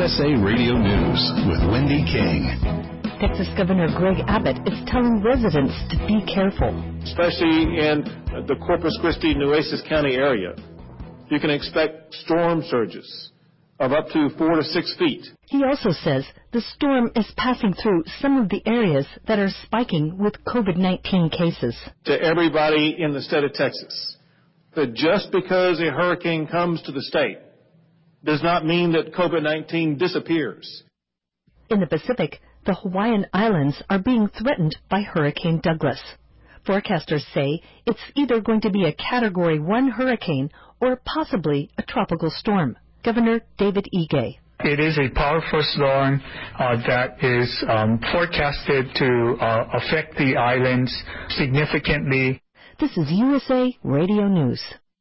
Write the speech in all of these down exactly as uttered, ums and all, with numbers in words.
S A Radio News with Wendy King. Texas Governor Greg Abbott is telling residents to be careful. Especially in the Corpus Christi, Nueces County area, you can expect storm surges of up to four to six feet. He also says the storm is passing through some of the areas that are spiking with COVID nineteen cases. To everybody in the state of Texas, that just because a hurricane comes to the state does not mean that COVID nineteen disappears. In the Pacific, the Hawaiian Islands are being threatened by Hurricane Douglas. Forecasters say it's either going to be a Category one hurricane or possibly a tropical storm. Governor David Ige. It is a powerful storm uh, that is um, forecasted to uh, affect the islands significantly. This is U S A Radio News.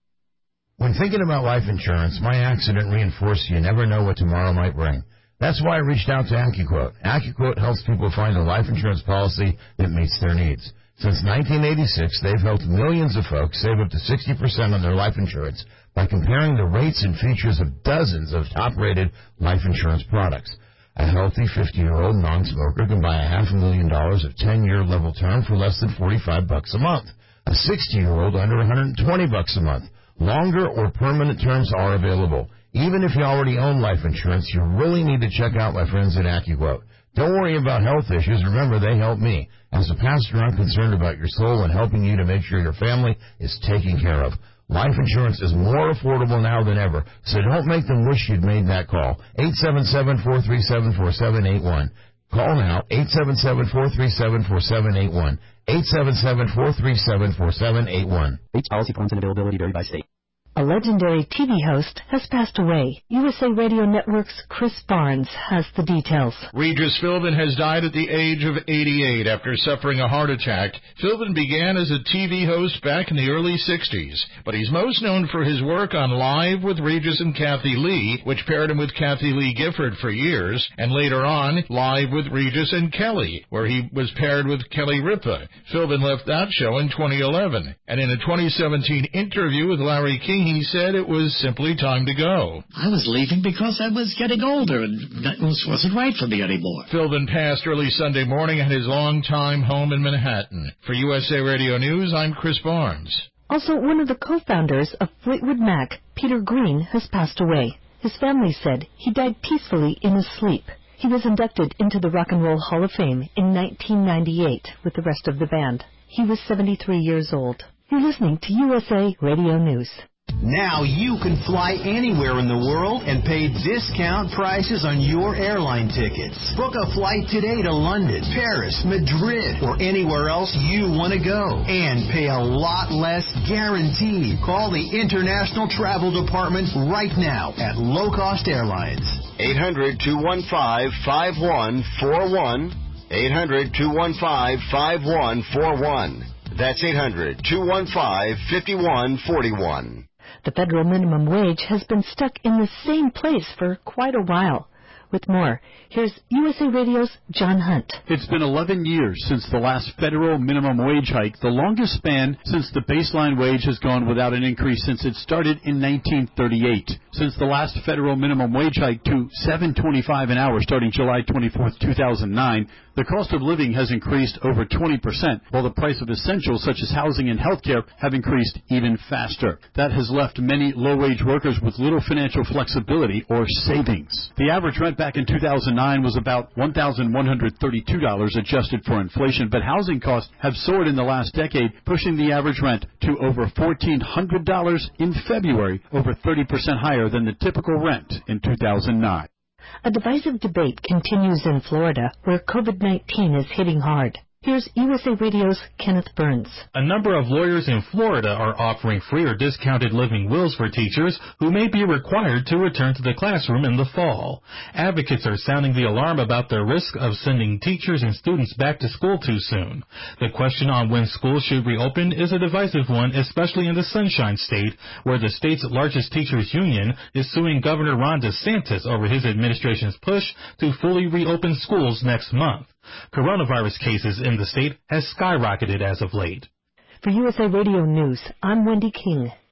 When thinking about life insurance, my accident reinforced you never know what tomorrow might bring. That's why I reached out to AccuQuote. AccuQuote helps people find a life insurance policy that meets their needs. Since nineteen eighty-six, they've helped millions of folks save up to sixty percent on their life insurance by comparing the rates and features of dozens of top-rated life insurance products. A healthy fifty-year-old non-smoker can buy a half a million dollars of ten-year level term for less than forty-five bucks a month. A sixty-year-old under one hundred twenty bucks a month. Longer or permanent terms are available. Even if you already own life insurance, you really need to check out my friends at AccuQuote. Don't worry about health issues. Remember, they help me. As a pastor, I'm concerned about your soul and helping you to make sure your family is taken care of. Life insurance is more affordable now than ever, so don't make them wish you'd made that call. eight seven seven, four three seven, four seven eight one. Call now, eight seven seven, four three seven, four seven eight one. eight seven seven, four three seven, four seven eight one. Each policy forms and availability vary by state. A legendary T V host has passed away. U S A Radio Network's Chris Barnes has the details. Regis Philbin has died at the age of eighty-eight after suffering a heart attack. Philbin began as a T V host back in the early sixties, but he's most known for his work on Live with Regis and Kathy Lee, which paired him with Kathy Lee Gifford for years, and later on, Live with Regis and Kelly, where he was paired with Kelly Ripa. Philbin left that show in twenty eleven, and in a twenty seventeen interview with Larry King, he said it was simply time to go. I was leaving because I was getting older and that wasn't right for me anymore. Philbin passed early Sunday morning at his longtime home in Manhattan. For U S A Radio News, I'm Chris Barnes. Also, one of the co-founders of Fleetwood Mac, Peter Green, has passed away. His family said he died peacefully in his sleep. He was inducted into the Rock and Roll Hall of Fame in nineteen ninety-eight with the rest of the band. He was seventy-three years old. You're listening to U S A Radio News. Now you can fly anywhere in the world and pay discount prices on your airline tickets. Book a flight today to London, Paris, Madrid, or anywhere else you want to go. And pay a lot less guaranteed. Call the International Travel Department right now at Low Cost Airlines. eight hundred, two one five, five one four one. eight hundred, two one five, five one four one. That's eight hundred, two one five, five one four one. The federal minimum wage has been stuck in the same place for quite a while. With more, here's U S A Radio's John Hunt. It's been eleven years since the last federal minimum wage hike, the longest span since the baseline wage has gone without an increase since it started in nineteen thirty-eight. Since the last federal minimum wage hike to seven twenty-five an hour starting July twenty-fourth, two thousand nine, the cost of living has increased over twenty percent, while the price of essentials such as housing and health care have increased even faster. That has left many low-wage workers with little financial flexibility or savings. The average rent back in two thousand nine was about one thousand one hundred thirty-two dollars adjusted for inflation, but housing costs have soared in the last decade, pushing the average rent to over fourteen hundred dollars in February, over thirty percent higher than the typical rent in two thousand nine. A divisive debate continues in Florida, where COVID nineteen is hitting hard. Here's U S A Radio's Kenneth Burns. A number of lawyers in Florida are offering free or discounted living wills for teachers who may be required to return to the classroom in the fall. Advocates are sounding the alarm about the risk of sending teachers and students back to school too soon. The question on when schools should reopen is a divisive one, especially in the Sunshine State, where the state's largest teachers union is suing Governor Ron DeSantis over his administration's push to fully reopen schools next month. Coronavirus cases in the state has skyrocketed as of late. For U S A Radio News, I'm Wendy King.